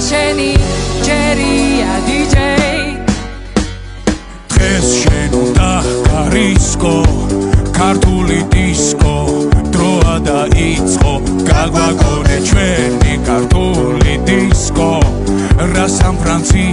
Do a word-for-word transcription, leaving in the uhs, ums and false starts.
შენი ჯერია დიჯეი დღეს შენ უნდა გარისკო ქართული დისკო დროა დაიწყო გაგვაგონე ჩვენი ქართული დისკო რა სან ფრანცისკო